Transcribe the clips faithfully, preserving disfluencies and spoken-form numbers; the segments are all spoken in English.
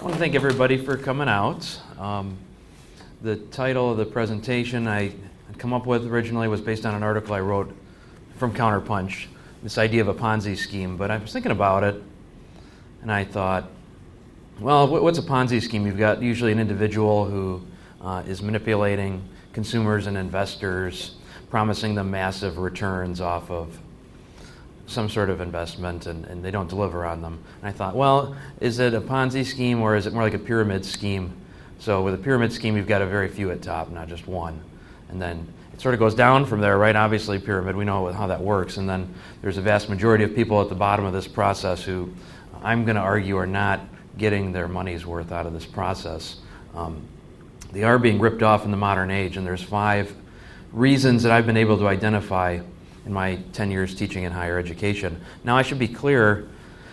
want to thank everybody for coming out. Um, the title of the presentation I had come up with originally was based on an article I wrote from Counterpunch, this idea of a Ponzi scheme. But I was thinking about it, and I thought, well, what's a Ponzi scheme? You've got usually an individual who uh, is manipulating consumers and investors, promising them massive returns off of some sort of investment, and, and they don't deliver on them. And I thought, well, is it a Ponzi scheme or is it more like a pyramid scheme? So with a pyramid scheme, you've got a very few at top, not just one. And then it sort of goes down from there, right? Obviously, pyramid, we know how that works. And then there's a vast majority of people at the bottom of this process who I'm going to argue are not getting their money's worth out of this process. Um, they are being ripped off in the modern age, and there's five reasons that I've been able to identify in my ten years teaching in higher education. Now, I should be clear,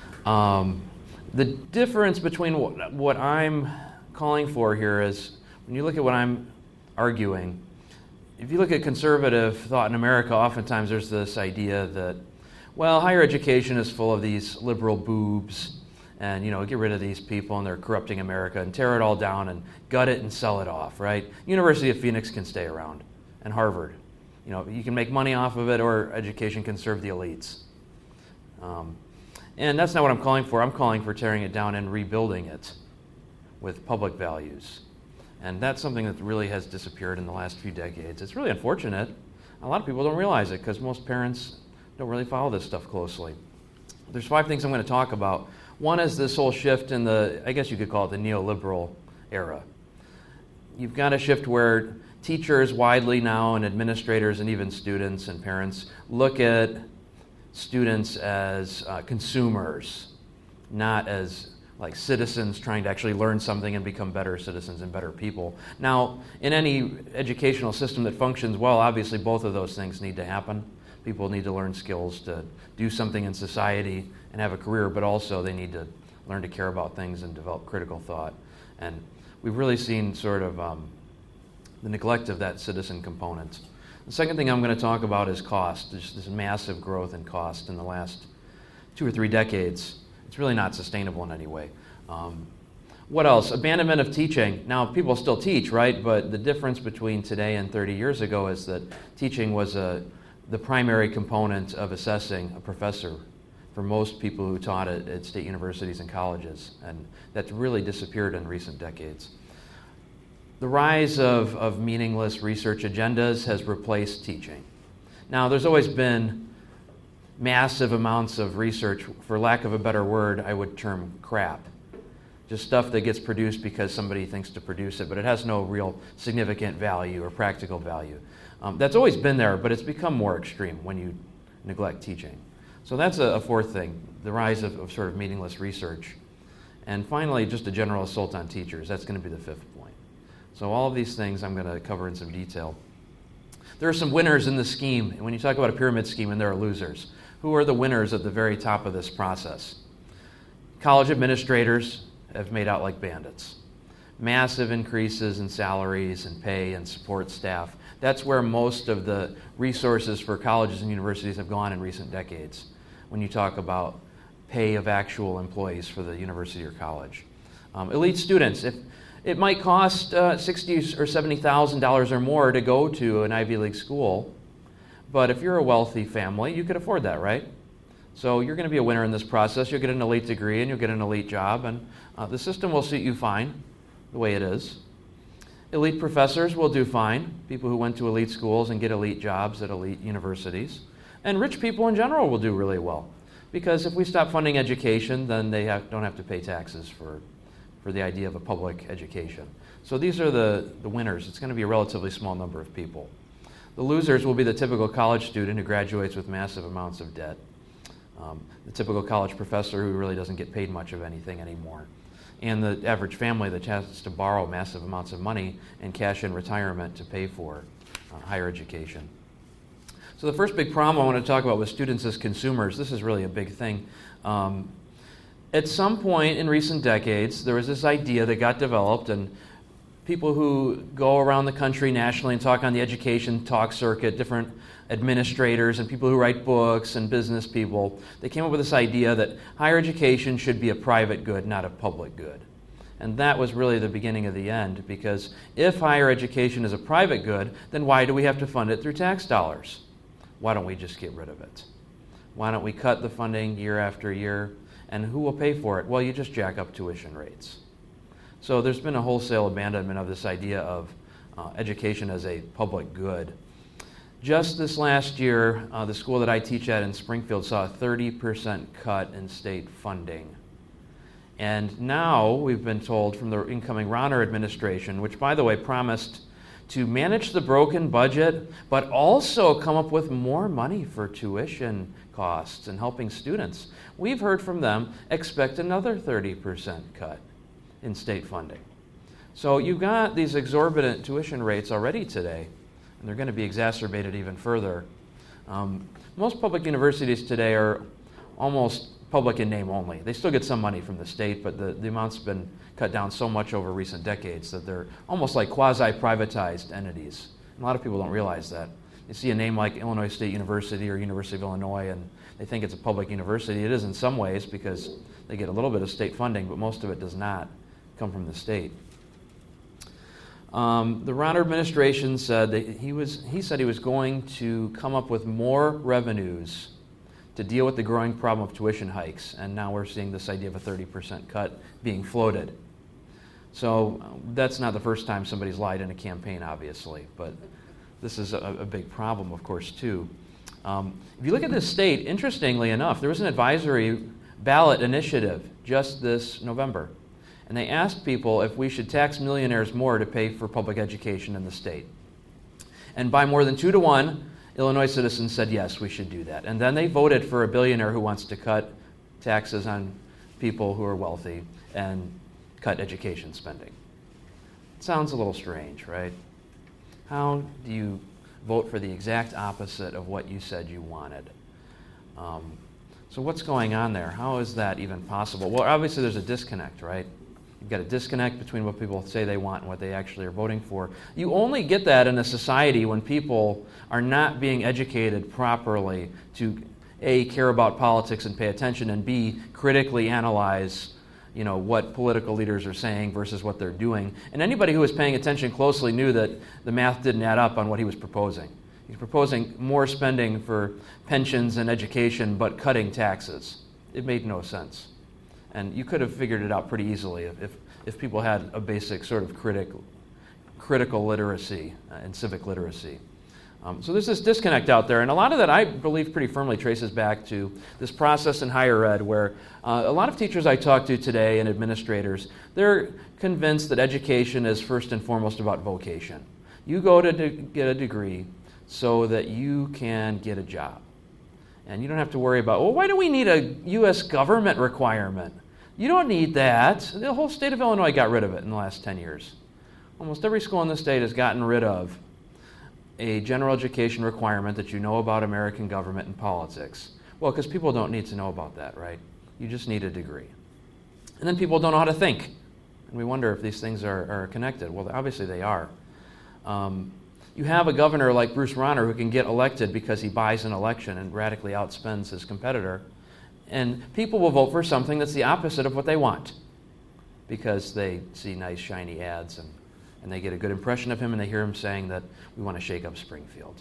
um, the difference between what, what I'm calling for here is, when you look at what I'm arguing, if you look at conservative thought in America, oftentimes there's this idea that, well, higher education is full of these liberal boobs, and, you know, get rid of these people, and they're corrupting America, and tear it all down, and gut it and sell it off, right? University of Phoenix can stay around, and Harvard. You know, you can make money off of it, or education can serve the elites. Um, and that's not what I'm calling for. I'm calling for tearing it down and rebuilding it with public values. And that's something that really has disappeared in the last few decades. It's really unfortunate. A lot of people don't realize it because most parents don't really follow this stuff closely. There's five things I'm going to talk about. One is this whole shift in the, I guess you could call it the neoliberal era. You've got a shift where teachers widely now, and administrators, and even students and parents look at students as uh, consumers, not as like citizens trying to actually learn something and become better citizens and better people. Now, in any educational system that functions well, obviously both of those things need to happen. People need to learn skills to do something in society and have a career, but also they need to learn to care about things and develop critical thought. And we've really seen sort of um, the neglect of that citizen component. The second thing I'm going to talk about is cost. There's this massive growth in cost in the last two or three decades. It's really not sustainable in any way. Um, what else? Abandonment of teaching. Now, people still teach, right? But the difference between today and thirty years ago is that teaching was a, the primary component of assessing a professor for most people who taught at, at state universities and colleges. And that's really disappeared in recent decades. The rise of, of meaningless research agendas has replaced teaching. Now, there's always been massive amounts of research, for lack of a better word, I would term crap. Just stuff that gets produced because somebody thinks to produce it, but it has no real significant value or practical value. Um, that's always been there, but it's become more extreme when you neglect teaching. So that's a, a fourth thing, the rise of, of sort of meaningless research. And finally, just a general assault on teachers. That's going to be the fifth point. So all of these things I'm going to cover in some detail. There are some winners in the scheme. And when you talk about a pyramid scheme, and there are losers. Who are the winners at the very top of this process? College administrators have made out like bandits. Massive increases in salaries and pay and support staff. That's where most of the resources for colleges and universities have gone in recent decades, when you talk about pay of actual employees for the university or college. Um, elite students. If It might cost uh, sixty thousand dollars or seventy thousand dollars or more to go to an Ivy League school, but if you're a wealthy family, you could afford that, right? So you're going to be a winner in this process. You'll get an elite degree and you'll get an elite job, and uh, the system will suit you fine the way it is. Elite professors will do fine, people who went to elite schools and get elite jobs at elite universities. And rich people in general will do really well, because if we stop funding education, then they have, don't have to pay taxes for for the idea of a public education. So these are the, the winners. It's going to be a relatively small number of people. The losers will be the typical college student who graduates with massive amounts of debt, um, the typical college professor who really doesn't get paid much of anything anymore, and the average family that has to borrow massive amounts of money and cash in retirement to pay for uh, higher education. So the first big problem I want to talk about with students as consumers, this is really a big thing. Um, At some point in recent decades, there was this idea that got developed, and people who go around the country nationally and talk on the education talk circuit, different administrators and people who write books and business people, they came up with this idea that higher education should be a private good, not a public good. And that was really the beginning of the end, because if higher education is a private good, then why do we have to fund it through tax dollars? Why don't we just get rid of it? Why don't we cut the funding year after year? And who will pay for it? Well, you just jack up tuition rates. So there's been a wholesale abandonment of this idea of uh, education as a public good. Just this last year, uh, the school that I teach at in Springfield saw a thirty percent cut in state funding. And now we've been told from the incoming Rauner administration, which, by the way, promised to manage the broken budget, but also come up with more money for tuition costs and helping students. We've heard from them, expect another thirty percent cut in state funding. So you've got these exorbitant tuition rates already today, and they're going to be exacerbated even further. Um, most public universities today are almost public in name only. They still get some money from the state, but the, the amount's been cut down so much over recent decades that they're almost like quasi-privatized entities. A lot of people don't realize that. You see a name like Illinois State University or University of Illinois, and they think it's a public university. It is in some ways because they get a little bit of state funding, but most of it does not come from the state. Um, the Rauner administration said that he was he said he was going to come up with more revenues to deal with the growing problem of tuition hikes, and now we're seeing this idea of a thirty percent cut being floated. So that's not the first time somebody's lied in a campaign, obviously, but this is a, a big problem, of course, too. Um, if you look at this state, interestingly enough, there was an advisory ballot initiative just this November, and they asked people if we should tax millionaires more to pay for public education in the state. And by more than two to one, Illinois citizens said, yes, we should do that. And then they voted for a billionaire who wants to cut taxes on people who are wealthy and cut education spending. It sounds a little strange, right? How do you vote for the exact opposite of what you said you wanted? Um, so what's going on there? How is that even possible? Well, obviously there's a disconnect, right? You've got a disconnect between what people say they want and what they actually are voting for. You only get that in a society when people are not being educated properly to, A, care about politics and pay attention, and B, critically analyze, you know, what political leaders are saying versus what they're doing. And anybody who was paying attention closely knew that the math didn't add up on what he was proposing. He's proposing more spending for pensions and education, but cutting taxes. It made no sense. And you could have figured it out pretty easily if, if, if people had a basic sort of critic, critical literacy uh, and civic literacy. Um, so there's this disconnect out there, and a lot of that I believe pretty firmly traces back to this process in higher ed where uh, a lot of teachers I talk to today and administrators, they're convinced that education is first and foremost about vocation. You go to de- get a degree so that you can get a job. And you don't have to worry about, well, why do we need a U S government requirement? You don't need that. The whole state of Illinois got rid of it in the last ten years. Almost every school in the state has gotten rid of a general education requirement that you know about American government and politics. Well, because people don't need to know about that, right? You just need a degree. And then people don't know how to think. And we wonder if these things are, are connected. Well, obviously they are. Um, you have a governor like Bruce Rauner who can get elected because he buys an election and radically outspends his competitor. And people will vote for something that's the opposite of what they want because they see nice, shiny ads and, and they get a good impression of him and they hear him saying that we want to shake up Springfield.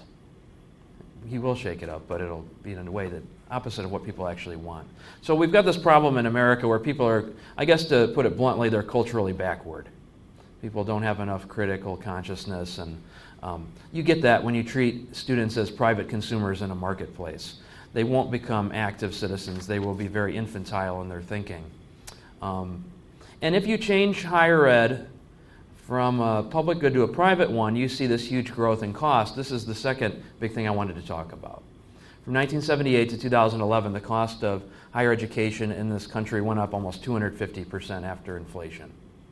He will shake it up, but it'll be in a way that opposite of what people actually want. So we've got this problem in America where people are, I guess to put it bluntly, they're culturally backward. People don't have enough critical consciousness, and um, you get that when you treat students as private consumers in a marketplace. They won't become active citizens. They will be very infantile in their thinking. Um, and if you change higher ed from a public good to a private one, you see this huge growth in cost. This is the second big thing I wanted to talk about. From nineteen seventy-eight to two thousand eleven, the cost of higher education in this country went up almost two hundred fifty percent after inflation.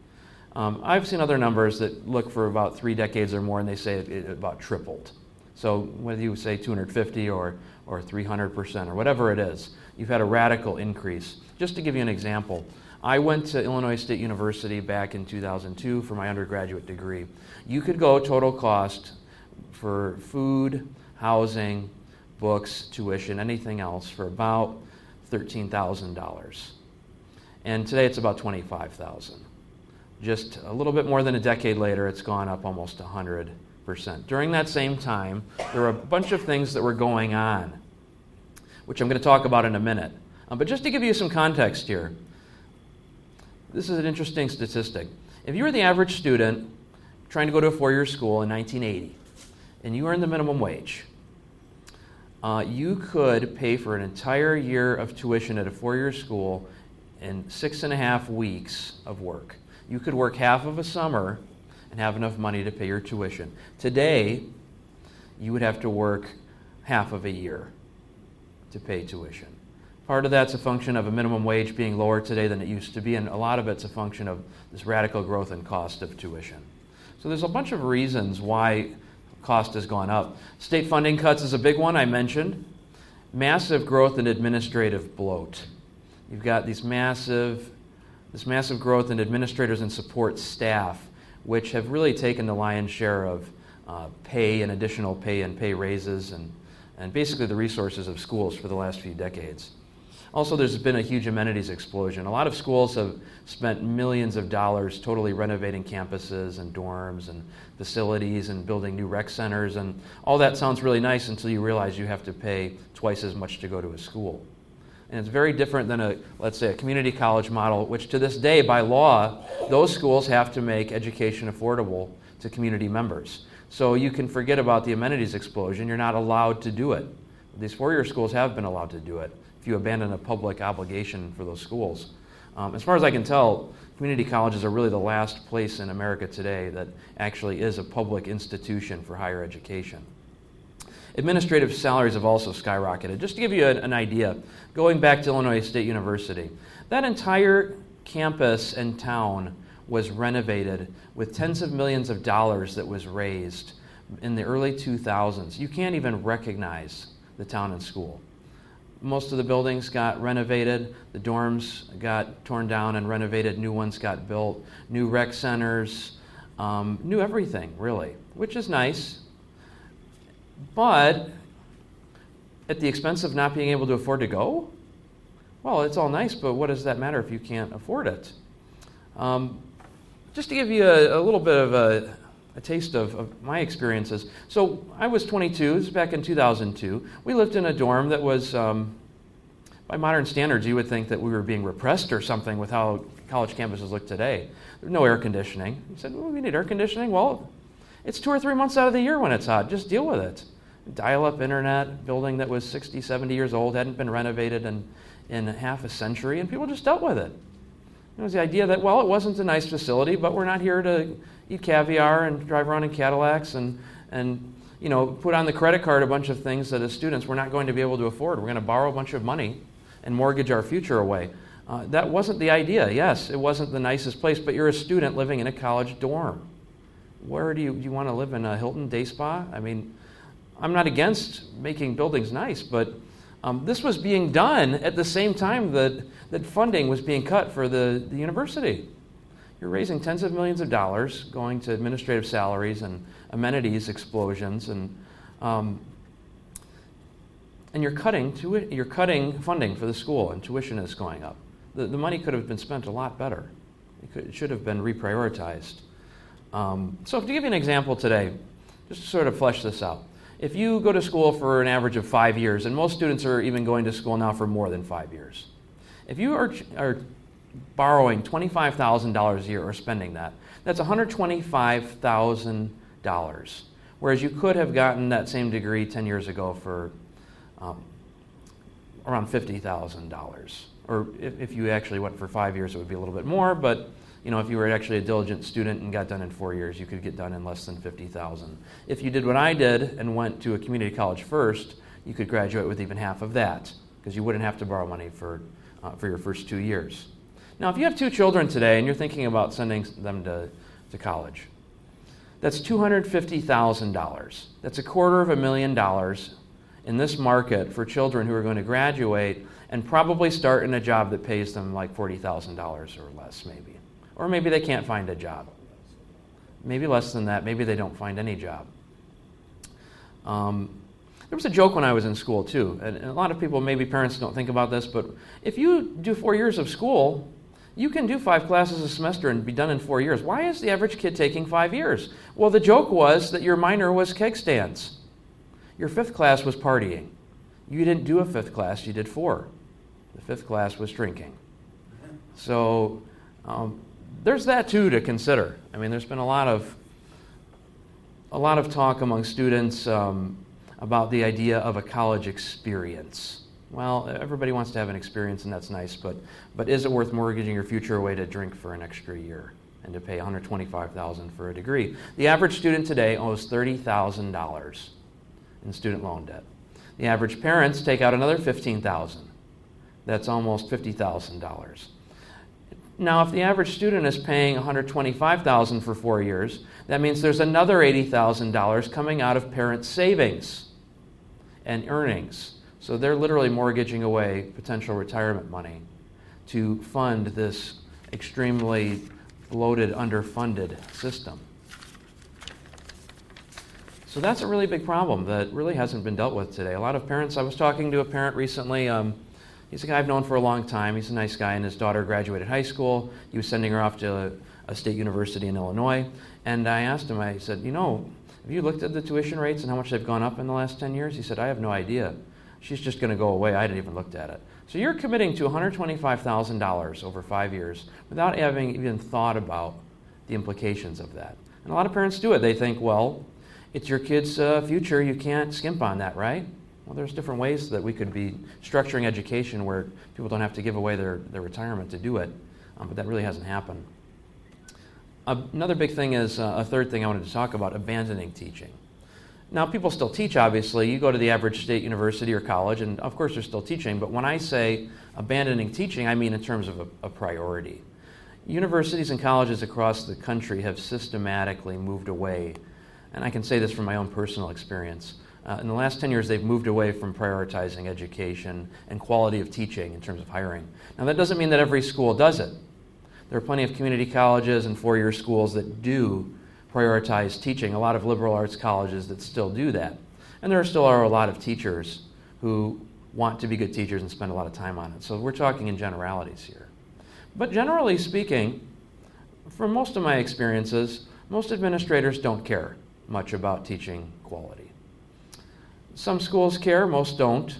Um, I've seen other numbers that look for about three decades or more, and they say it, it about tripled. So whether you say two hundred fifty or, or three hundred percent or whatever it is, you've had a radical increase. Just to give you an example, I went to Illinois State University back in two thousand two for my undergraduate degree. You could go total cost for food, housing, books, tuition, anything else for about thirteen thousand dollars. And today it's about twenty-five thousand dollars. Just a little bit more than a decade later, it's gone up almost one hundred percent. During that same time, there were a bunch of things that were going on, which I'm going to talk about in a minute. Um, but just to give you some context here, this is an interesting statistic. If you were the average student trying to go to a four-year school in nineteen eighty, and you earned the minimum wage, uh, you could pay for an entire year of tuition at a four-year school in six and a half weeks of work. You could work half of a summer and have enough money to pay your tuition. Today, you would have to work half of a year to pay tuition. Part of that's a function of a minimum wage being lower today than it used to be, and a lot of it's a function of this radical growth in cost of tuition. So there's a bunch of reasons why cost has gone up. State funding cuts is a big one I mentioned. Massive growth in administrative bloat. You've got these massive, this massive growth in administrators and support staff, which have really taken the lion's share of uh, pay and additional pay and pay raises and, and basically the resources of schools for the last few decades. Also, there's been a huge amenities explosion. A lot of schools have spent millions of dollars totally renovating campuses and dorms and facilities and building new rec centers, and all that sounds really nice until you realize you have to pay twice as much to go to a school. And it's very different than a, let's say, a community college model, which to this day, by law, those schools have to make education affordable to community members. So you can forget about the amenities explosion. You're not allowed to do it. These four-year schools have been allowed to do it if you abandon a public obligation for those schools. Um, as far as I can tell, community colleges are really the last place in America today that actually is a public institution for higher education. Administrative salaries have also skyrocketed. Just to give you an, an idea, going back to Illinois State University, that entire campus and town was renovated with tens of millions of dollars that was raised in the early two thousands. You can't even recognize the town and school. Most of the buildings got renovated, the dorms got torn down and renovated, new ones got built, new rec centers, um, new everything, really, which is nice. But at the expense of not being able to afford to go? Well, it's all nice, but what does that matter if you can't afford it? Um, just to give you a, a little bit of a, a taste of, of my experiences. So I was twenty-two, this was back in two thousand two. We lived in a dorm that was, um, by modern standards, you would think that we were being repressed or something with how college campuses look today. There's no air conditioning. You said, well, we need air conditioning? Well, it's two or three months out of the year when it's hot. Just deal with it. Dial-up internet, building that was sixty, seventy years old, hadn't been renovated in, in half a century, and people just dealt with it. It was the idea that, well, it wasn't a nice facility, but we're not here to eat caviar and drive around in Cadillacs and, and you know, put on the credit card a bunch of things that as students we're not going to be able to afford. We're going to borrow a bunch of money and mortgage our future away. Uh, that wasn't the idea. Yes, it wasn't the nicest place, but you're a student living in a college dorm. Where do you, do you want to live, in a Hilton day spa? I mean, I'm not against making buildings nice, but um, this was being done at the same time that, that funding was being cut for the, the university. You're raising tens of millions of dollars going to administrative salaries and amenities explosions, and um, and you're cutting to it, you're cutting funding for the school, and tuition is going up. The, the money could have been spent a lot better. It, could, it should have been reprioritized. Um, so to give you an example today, just to sort of flesh this out. If you go to school for an average of five years, and most students are even going to school now for more than five years, if you are, are borrowing twenty-five thousand dollars a year or spending that, that's one hundred twenty-five thousand dollars, whereas you could have gotten that same degree ten years ago for um, around fifty thousand dollars. Or if, if you actually went for five years, it would be a little bit more, but you know, if you were actually a diligent student and got done in four years, you could get done in less than fifty thousand dollars. If you did what I did and went to a community college first, you could graduate with even half of that, because you wouldn't have to borrow money for, uh, for your first two years. Now, if you have two children today and you're thinking about sending them to, to college, that's two hundred fifty thousand dollars. That's a quarter of a million dollars in this market for children who are going to graduate and probably start in a job that pays them like forty thousand dollars or less, maybe. Or maybe they can't find a job. Maybe less than that. Maybe they don't find any job. Um, there was a joke when I was in school, too. And, and a lot of people, maybe parents don't think about this, but if you do four years of school, You can do five classes a semester and be done in four years. Why is the average kid taking five years? Well, the joke was that your minor was keg stands. Your fifth class was partying. You didn't do a fifth class, you did four. The fifth class was drinking. So um, there's that too to consider. I mean, there's been a lot of a lot of talk among students um, about the idea of a college experience. Well, everybody wants to have an experience, and that's nice, but but is it worth mortgaging your future away to drink for an extra year and to pay one hundred twenty-five thousand dollars for a degree? The average student today owes thirty thousand dollars in student loan debt. The average parents take out another fifteen thousand dollars. That's almost fifty thousand dollars. Now, if the average student is paying one hundred twenty-five thousand dollars for four years, that means there's another eighty thousand dollars coming out of parents' savings and earnings. So they're literally mortgaging away potential retirement money to fund this extremely bloated, underfunded system. So that's a really big problem that really hasn't been dealt with today. A lot of parents, I was talking to a parent recently, um, he's a guy I've known for a long time, he's a nice guy, and his daughter graduated high school. He was sending her off to a, a state university in Illinois, and I asked him, I said, you know, have you looked at the tuition rates and how much they've gone up in the last ten years? He said, I have no idea. She's just going to go away. I hadn't even looked at it. So you're committing to one hundred twenty-five thousand dollars over five years without having even thought about the implications of that. And a lot of parents do it. They think, well, it's your kid's uh, future. You can't skimp on that, right? Well, there's different ways that we could be structuring education where people don't have to give away their, their retirement to do it, um, but that really hasn't happened. Uh, another big thing is, uh, a third thing I wanted to talk about, abandoning teaching. Now, people still teach, obviously. You go to the average state university or college, and of course they're still teaching, but when I say abandoning teaching, I mean in terms of a, a priority. Universities and colleges across the country have systematically moved away, and I can say this from my own personal experience. Uh, in the last ten years, they've moved away from prioritizing education and quality of teaching in terms of hiring. Now, that doesn't mean that every school does it. There are plenty of community colleges and four-year schools that do prioritize teaching, a lot of liberal arts colleges that still do that. And there still are a lot of teachers who want to be good teachers and spend a lot of time on it. So we're talking in generalities here. But generally speaking, from most of my experiences, most administrators don't care much about teaching quality. Some schools care, most don't.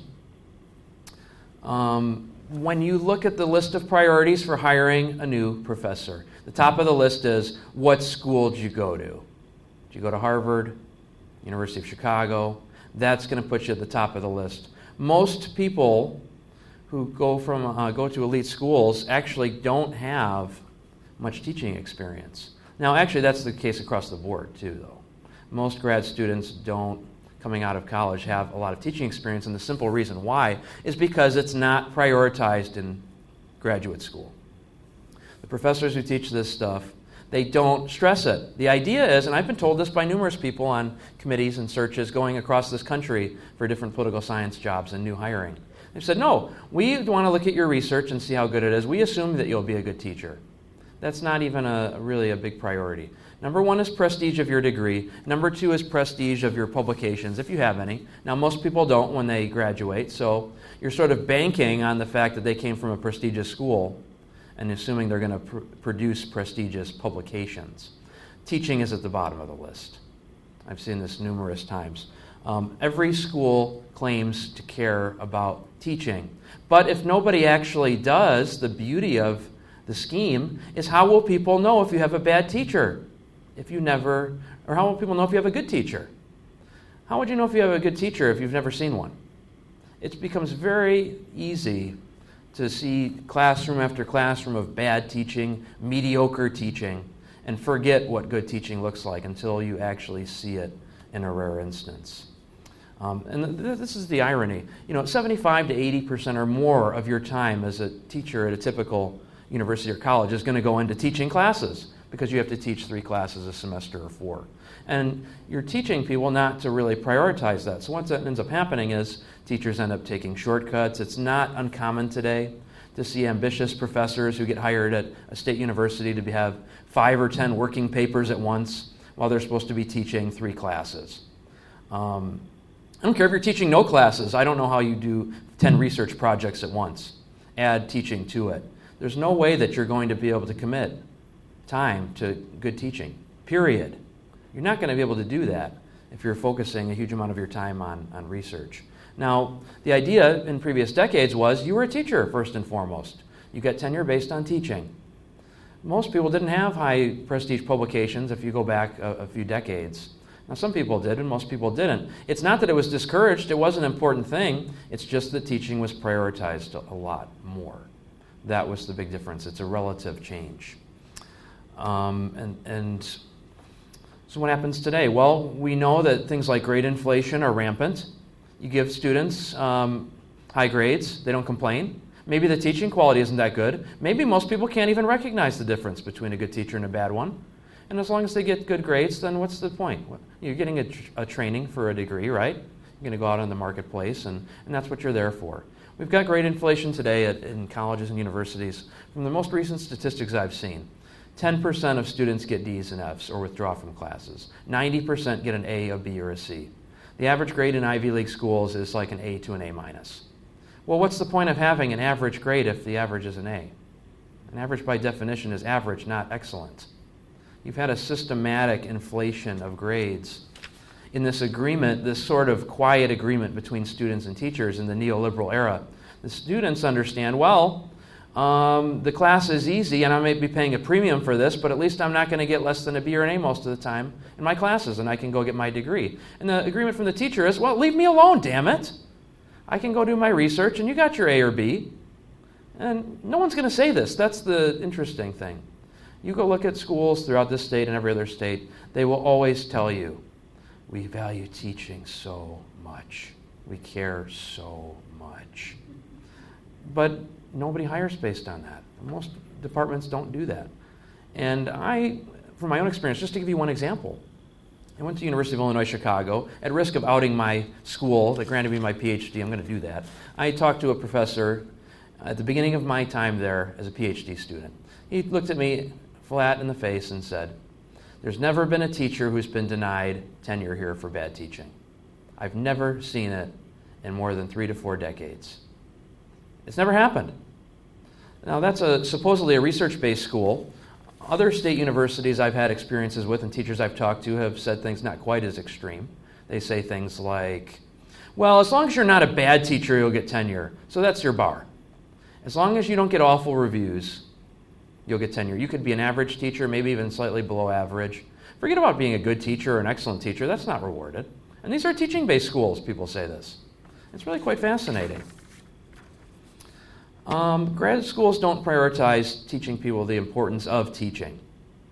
Um, when you look at the list of priorities for hiring a new professor, the top of the list is, what school did you go to? Did you go to Harvard, University of Chicago? That's going to put you at the top of the list. Most people who go from uh, go to elite schools actually don't have much teaching experience. Now, actually, that's the case across the board, too, though. Most grad students don't, coming out of college, have a lot of teaching experience, and the simple reason why is because it's not prioritized in graduate school. The professors who teach this stuff, they don't stress it. The idea is, and I've been told this by numerous people on committees and searches going across this country for different political science jobs and new hiring. They've said, no, we want to look at your research and see how good it is. We assume that you'll be a good teacher. That's not even a really a big priority. Number one is prestige of your degree. Number two is prestige of your publications, if you have any. Now, most people don't when they graduate, so you're sort of banking on the fact that they came from a prestigious school and assuming they're going to pr- produce prestigious publications. Teaching is at the bottom of the list. I've seen this numerous times. Um, every school claims to care about teaching. But if nobody actually does, the beauty of the scheme is, how will people know if you have a bad teacher? If you never, or how will people know if you have a good teacher? How would you know if you have a good teacher if you've never seen one? It becomes very easy to see classroom after classroom of bad teaching, mediocre teaching, and forget what good teaching looks like until you actually see it in a rare instance. Um, and th- this is the irony. You know, seventy-five to eighty percent or more of your time as a teacher at a typical university or college is going to go into teaching classes, because you have to teach three classes a semester or four. And you're teaching people not to really prioritize that. So what that ends up happening is teachers end up taking shortcuts. It's not uncommon today to see ambitious professors who get hired at a state university to be, have five or ten working papers at once while they're supposed to be teaching three classes. Um, I don't care if you're teaching no classes. I don't know how you do ten research projects at once. Add teaching to it. There's no way that you're going to be able to commit time to good teaching, period. You're not going to be able to do that if you're focusing a huge amount of your time on, on research. Now, the idea in previous decades was you were a teacher first and foremost. You got tenure based on teaching. Most people didn't have high prestige publications if you go back a, a few decades. Now, some people did, and most people didn't. It's not that it was discouraged. It was an important thing. It's just that teaching was prioritized a lot more. That was the big difference. It's a relative change. Um, and, and so what happens today? Well, we know that things like grade inflation are rampant. You give students um, high grades. They don't complain. Maybe the teaching quality isn't that good. Maybe most people can't even recognize the difference between a good teacher and a bad one. And as long as they get good grades, then what's the point? You're getting a, tr- a training for a degree, right? You're going to go out in the marketplace, and, and that's what you're there for. We've got grade inflation today at, in colleges and universities. From the most recent statistics I've seen, ten percent of students get D's and F's or withdraw from classes. ninety percent get an A, a B, or a C. The average grade in Ivy League schools is like an A to an A minus. Well, what's the point of having an average grade if the average is an A? An average, by definition, is average, not excellent. You've had a systematic inflation of grades. In this agreement, this sort of quiet agreement between students and teachers in the neoliberal era, the students understand, well, um, the class is easy and I may be paying a premium for this, but at least I'm not going to get less than a B or an A most of the time in my classes, and I can go get my degree. And the agreement from the teacher is, well, leave me alone, damn it. I can go do my research and you got your A or B. And no one's going to say this. That's the interesting thing. You go look at schools throughout this state and every other state, they will always tell you, we value teaching so much. We care so much. But nobody hires based on that. Most departments don't do that. And I, from my own experience, just to give you one example, I went to University of Illinois Chicago. At risk of outing my school that granted me my P H D, I'm going to do that. I talked to a professor at the beginning of my time there as a P H D student. He looked at me flat in the face and said, there's never been a teacher who's been denied tenure here for bad teaching. I've never seen it in more than three to four decades. It's never happened. Now, that's a supposedly a research-based school. Other state universities I've had experiences with and teachers I've talked to have said things not quite as extreme. They say things like, well, as long as you're not a bad teacher, you'll get tenure. So that's your bar. As long as you don't get awful reviews, you'll get tenure. You could be an average teacher, maybe even slightly below average. Forget about being a good teacher or an excellent teacher. That's not rewarded. And these are teaching-based schools, people say this. It's really quite fascinating. Um, grad schools don't prioritize teaching people the importance of teaching.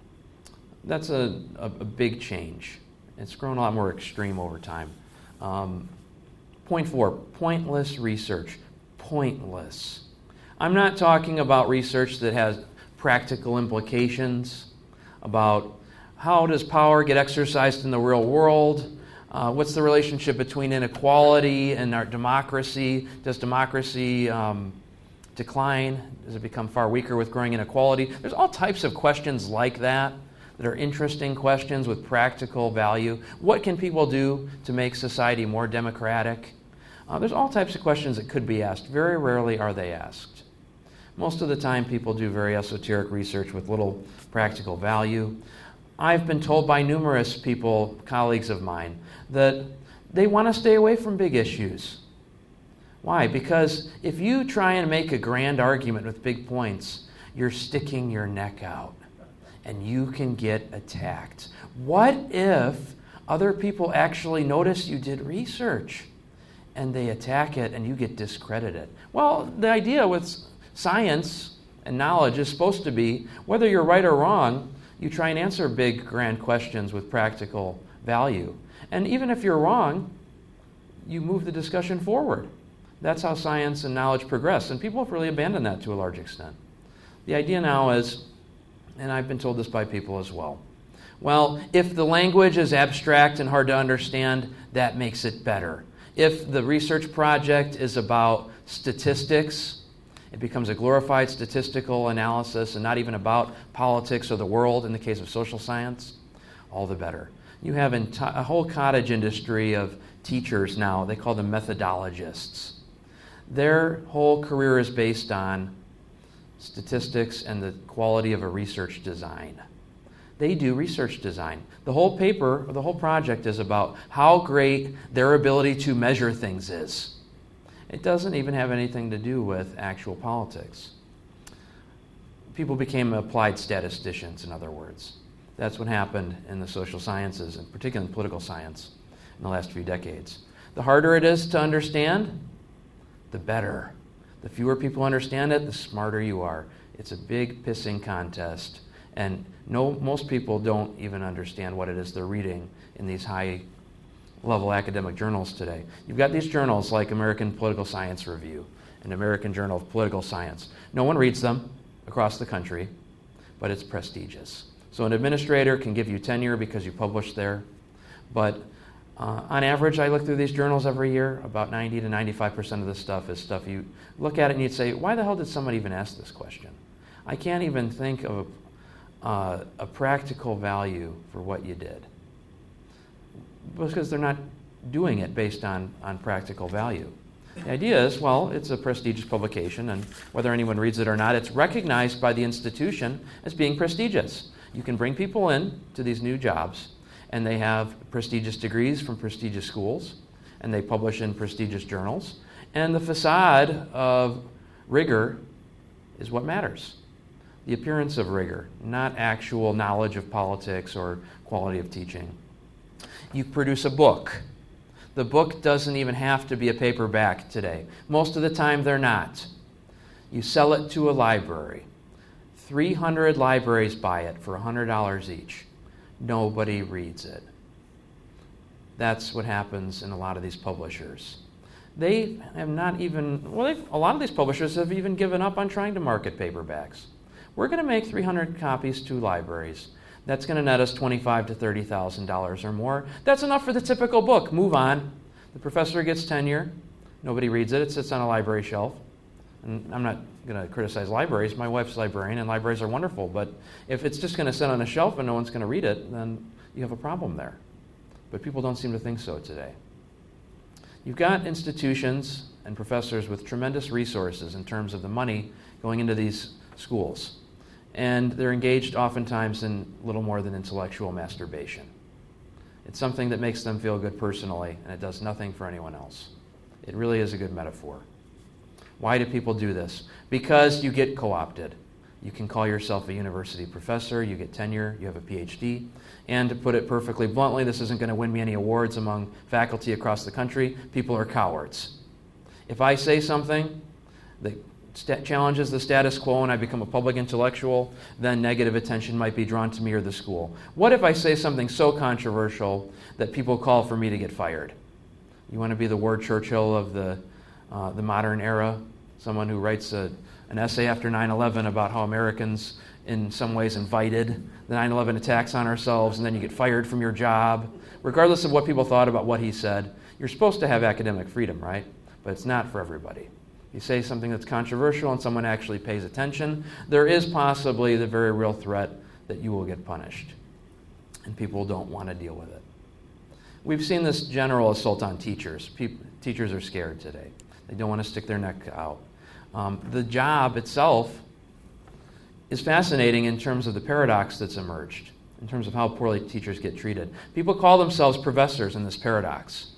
That's a, a, a big change. It's grown a lot more extreme over time. Um, point four, pointless research. Pointless. I'm not talking about research that has practical implications about how does power get exercised in the real world, uh, what's the relationship between inequality and our democracy, does democracy um, decline, does it become far weaker with growing inequality? There's all types of questions like that that are interesting questions with practical value. What can people do to make society more democratic? Uh, there's all types of questions that could be asked. Very rarely are they asked. Most of the time, people do very esoteric research with little practical value. I've been told by numerous people, colleagues of mine, that they want to stay away from big issues. Why? Because if you try and make a grand argument with big points, you're sticking your neck out, and you can get attacked. What if other people actually notice you did research, and they attack it, and you get discredited? Well, the idea with science and knowledge is supposed to be, whether you're right or wrong, you try and answer big, grand questions with practical value. And even if you're wrong, you move the discussion forward. That's how science and knowledge progress. And people have really abandoned that to a large extent. The idea now is, and I've been told this by people as well, well, if the language is abstract and hard to understand, that makes it better. If the research project is about statistics, it becomes a glorified statistical analysis and not even about politics or the world in the case of social science, all the better. You have enti- a whole cottage industry of teachers now. They call them methodologists. Their whole career is based on statistics, and the quality of a research design. They do research design. The whole paper, the whole project is about how great their ability to measure things is. It doesn't even have anything to do with actual politics. People became applied statisticians, in other words. That's what happened in the social sciences, and particularly in political science, in the last few decades. The harder it is to understand, the better. The fewer people understand it, the smarter you are. It's a big pissing contest. And no, most people don't even understand what it is they're reading in these high-level academic journals today. You've got these journals like American Political Science Review and American Journal of Political Science. No one reads them across the country, but it's prestigious. So an administrator can give you tenure because you publish there, but uh, on average, I look through these journals every year. About ninety to ninety-five percent of this stuff is stuff you look at it and you'd say, why the hell did somebody even ask this question? I can't even think of a, uh, a practical value for what you did. Because they're not doing it based on, on practical value. The idea is, well, it's a prestigious publication, and whether anyone reads it or not, it's recognized by the institution as being prestigious. You can bring people in to these new jobs, and they have prestigious degrees from prestigious schools, and they publish in prestigious journals, and the facade of rigor is what matters. The appearance of rigor, not actual knowledge of politics or quality of teaching. You produce a book. The book doesn't even have to be a paperback today. Most of the time they're not. You sell it to a library. three hundred libraries buy it for one hundred dollars each. Nobody reads it. That's what happens in a lot of these publishers. They have not even, well, a lot of these publishers have even given up on trying to market paperbacks. We're going to make three hundred copies to libraries. That's going to net us twenty-five thousand to thirty thousand dollars or more. That's enough for the typical book. Move on. The professor gets tenure. Nobody reads it. It sits on a library shelf. And I'm not going to criticize libraries. My wife's a librarian, and libraries are wonderful. But if it's just going to sit on a shelf and no one's going to read it, then you have a problem there. But people don't seem to think so today. You've got institutions and professors with tremendous resources in terms of the money going into these schools. And they're engaged oftentimes in little more than intellectual masturbation. It's something that makes them feel good personally, and it does nothing for anyone else. It really is a good metaphor. Why do people do this? Because you get co-opted. You can call yourself a university professor, you get tenure, you have a P H D, and to put it perfectly bluntly, this isn't going to win me any awards among faculty across the country. People are cowards. If I say something that st- challenges the status quo and I become a public intellectual, then negative attention might be drawn to me or the school. What if I say something so controversial that people call for me to get fired? You want to be the Ward Churchill of the, uh, the modern era? Someone who writes a, an essay after nine eleven about how Americans in some ways invited the nine eleven attacks on ourselves, and then you get fired from your job. Regardless of what people thought about what he said, you're supposed to have academic freedom, right? But it's not for everybody. You say something that's controversial and someone actually pays attention, there is possibly the very real threat that you will get punished. And people don't want to deal with it. We've seen this general assault on teachers. People, teachers are scared today. They don't want to stick their neck out. Um, the job itself is fascinating in terms of the paradox that's emerged, in terms of how poorly teachers get treated. People call themselves professors in this paradox.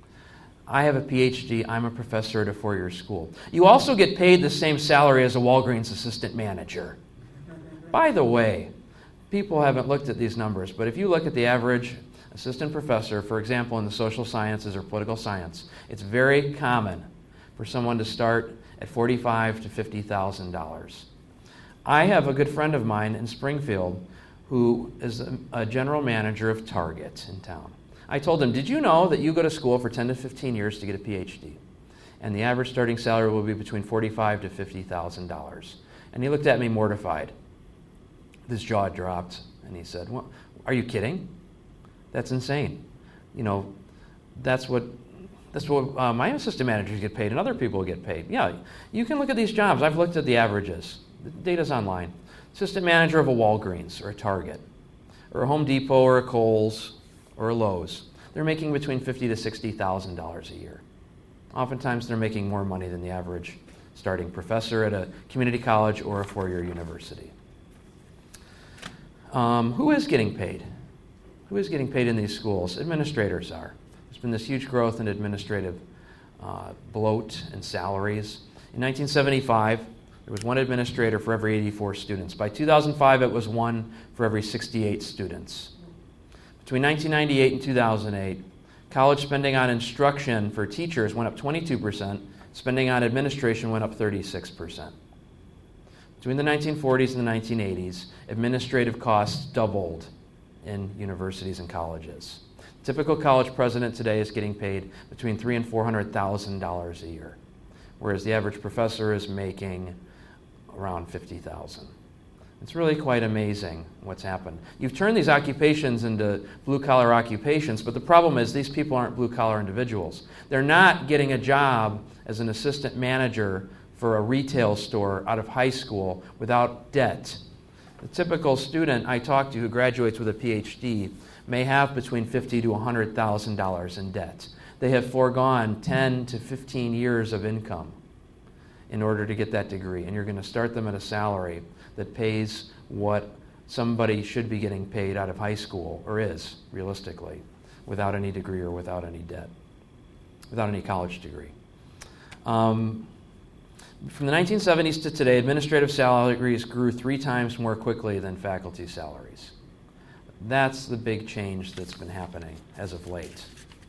I have a P H D, I'm a professor at a four-year school. You also get paid the same salary as a Walgreens assistant manager. By the way, people haven't looked at these numbers, but if you look at the average assistant professor, for example, in the social sciences or political science, it's very common for someone to start at forty-five thousand to fifty thousand dollars. I have a good friend of mine in Springfield who is a, a general manager of Target in town. I told him, did you know that you go to school for ten to fifteen years to get a P H D? And the average starting salary will be between forty-five thousand to fifty thousand dollars. And he looked at me mortified. His jaw dropped, and he said, well, are you kidding? That's insane. You know, that's what that's what uh, my assistant managers get paid and other people get paid. Yeah, you can look at these jobs. I've looked at the averages. The data's online. Assistant manager of a Walgreens or a Target or a Home Depot or a Kohl's or a Lowe's. They're making between fifty thousand to sixty thousand dollars a year. Oftentimes they're making more money than the average starting professor at a community college or a four-year university. Um, who is getting paid? Who is getting paid in these schools? Administrators are. There's been this huge growth in administrative uh, bloat and salaries. In nineteen seventy-five, there was one administrator for every eighty-four students. By two thousand five, it was one for every sixty-eight students. Between nineteen ninety-eight and two thousand eight, college spending on instruction for teachers went up twenty-two percent. Spending on administration went up thirty-six percent. Between the nineteen forties and the nineteen eighties, administrative costs doubled in universities and colleges. Typical college president today is getting paid between three and four hundred thousand dollars a year, whereas the average professor is making around fifty thousand dollars. It's really quite amazing what's happened. You've turned these occupations into blue-collar occupations, but the problem is these people aren't blue-collar individuals. They're not getting a job as an assistant manager for a retail store out of high school without debt. The typical student I talk to who graduates with a P H D may have between fifty thousand to one hundred thousand dollars in debt. They have foregone ten to fifteen years of income in order to get that degree, and you're going to start them at a salary that pays what somebody should be getting paid out of high school, or is, realistically, without any degree or without any debt, without any college degree. Um, from the nineteen seventies to today, administrative salaries grew three times more quickly than faculty salaries. That's the big change that's been happening as of late.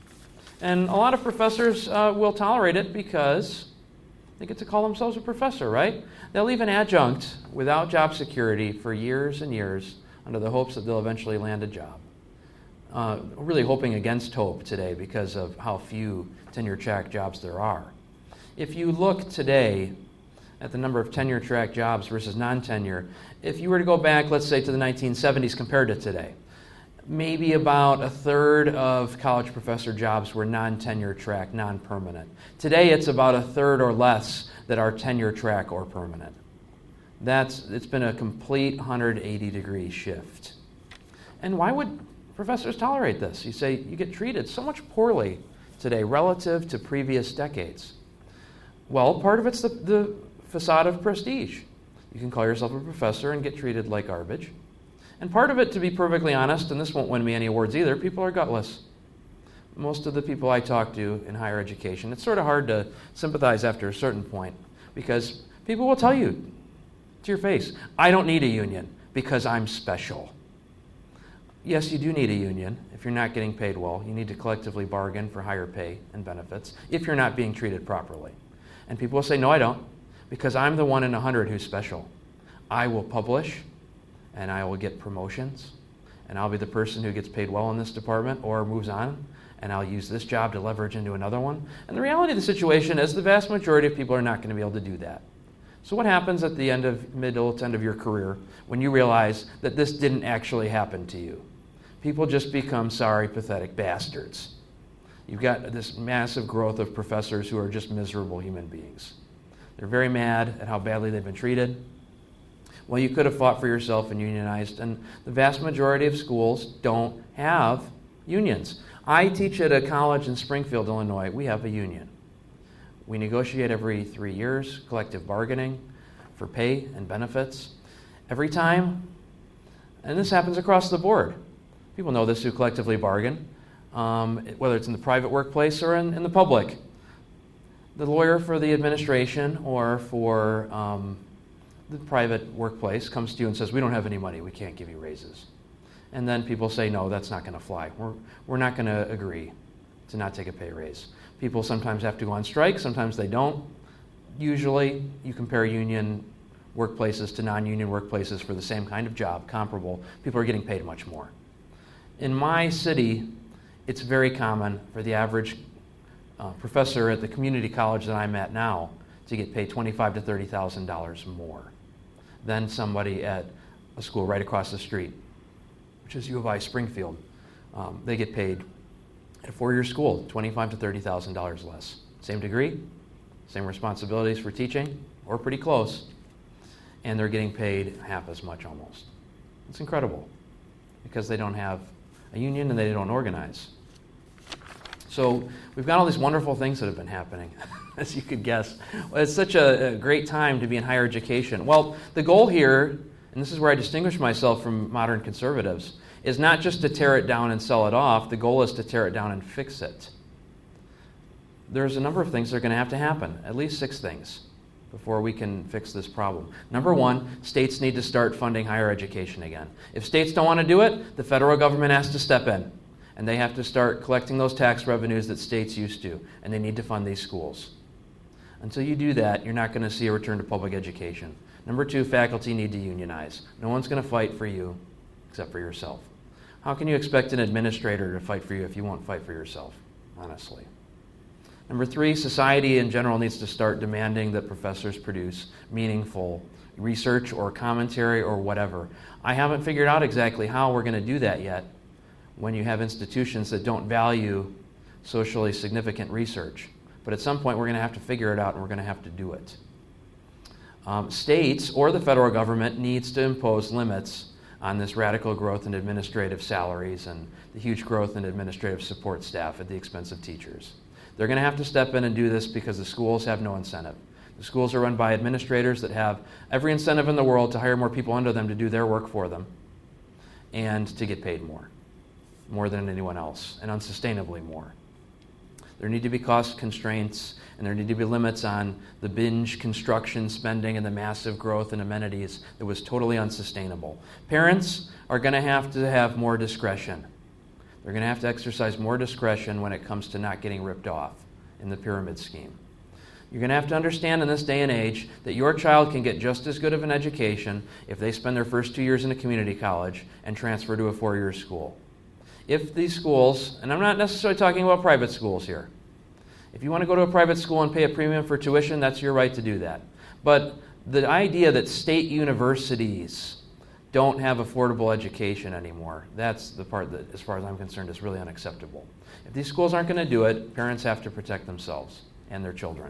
And a lot of professors uh, will tolerate it because they get to call themselves a professor, right? They'll leave an adjunct without job security for years and years under the hopes that they'll eventually land a job. Uh, really hoping against hope today because of how few tenure-track jobs there are. If you look today at the number of tenure-track jobs versus non-tenure, if you were to go back, let's say, to the nineteen seventies compared to today, maybe about a third of college professor jobs were non-tenure track, non-permanent. Today, it's about a third or less that are tenure track or permanent. That's, it's been a complete one hundred eighty degree shift. And why would professors tolerate this? You say you get treated so much poorly today relative to previous decades. Well, part of it's the, the facade of prestige. You can call yourself a professor and get treated like garbage. And part of it, to be perfectly honest, and this won't win me any awards either, people are gutless. Most of the people I talk to in higher education, it's sort of hard to sympathize after a certain point because people will tell you to your face, I don't need a union because I'm special. Yes, you do need a union if you're not getting paid well. You need to collectively bargain for higher pay and benefits if you're not being treated properly. And people will say, no, I don't, because I'm the one in a hundred who's special. I will publish, and I will get promotions, and I'll be the person who gets paid well in this department or moves on, and I'll use this job to leverage into another one. And the reality of the situation is the vast majority of people are not going to be able to do that. So what happens at the end of middle to end of your career when you realize that this didn't actually happen to you? People just become sorry, pathetic bastards. You've got this massive growth of professors who are just miserable human beings. They're very mad at how badly they've been treated. Well, you could have fought for yourself and unionized, and the vast majority of schools don't have unions. I teach at a college in Springfield, Illinois. We have a union. We negotiate every three years, collective bargaining for pay and benefits. Every time, and this happens across the board. People know this who collectively bargain, um, whether it's in the private workplace or in, in the public. The lawyer for the administration or for um, the private workplace comes to you and says, we don't have any money, we can't give you raises. And then people say, no, that's not going to fly. We're, we're not going to agree to not take a pay raise. People sometimes have to go on strike, sometimes they don't. Usually, you compare union workplaces to non-union workplaces for the same kind of job, comparable. People are getting paid much more. In my city, it's very common for the average uh, professor at the community college that I'm at now to get paid twenty-five thousand to thirty thousand dollars more than somebody at a school right across the street, which is U of I Springfield. Um, they get paid at a four-year school, twenty-five thousand to thirty thousand dollars less. Same degree, same responsibilities for teaching, or pretty close, and they're getting paid half as much almost. It's incredible because they don't have a union and they don't organize. So we've got all these wonderful things that have been happening, as you could guess. Well, it's such a, a great time to be in higher education. Well, the goal here, and this is where I distinguish myself from modern conservatives, is not just to tear it down and sell it off. The goal is to tear it down and fix it. There's a number of things that are going to have to happen, at least six things, before we can fix this problem. Number one, states need to start funding higher education again. If states don't want to do it, the federal government has to step in. And they have to start collecting those tax revenues that states used to, and they need to fund these schools. Until you do that, you're not going to see a return to public education. Number two, faculty need to unionize. No one's going to fight for you except for yourself. How can you expect an administrator to fight for you if you won't fight for yourself, honestly? Number three, society in general needs to start demanding that professors produce meaningful research or commentary or whatever. I haven't figured out exactly how we're going to do that yet, when you have institutions that don't value socially significant research. But at some point, we're going to have to figure it out, and we're going to have to do it. Um, states or the federal government needs to impose limits on this radical growth in administrative salaries and the huge growth in administrative support staff at the expense of teachers. They're going to have to step in and do this because the schools have no incentive. The schools are run by administrators that have every incentive in the world to hire more people under them to do their work for them and to get paid more. More than anyone else, and unsustainably more. There need to be cost constraints, and there need to be limits on the binge construction spending and the massive growth in amenities that was totally unsustainable. Parents are going to have to have more discretion. They're going to have to exercise more discretion when it comes to not getting ripped off in the pyramid scheme. You're going to have to understand in this day and age that your child can get just as good of an education if they spend their first two years in a community college and transfer to a four-year school. If these schools, and I'm not necessarily talking about private schools here. If you want to go to a private school and pay a premium for tuition, that's your right to do that. But the idea that state universities don't have affordable education anymore, that's the part that, as far as I'm concerned, is really unacceptable. If these schools aren't going to do it, parents have to protect themselves and their children.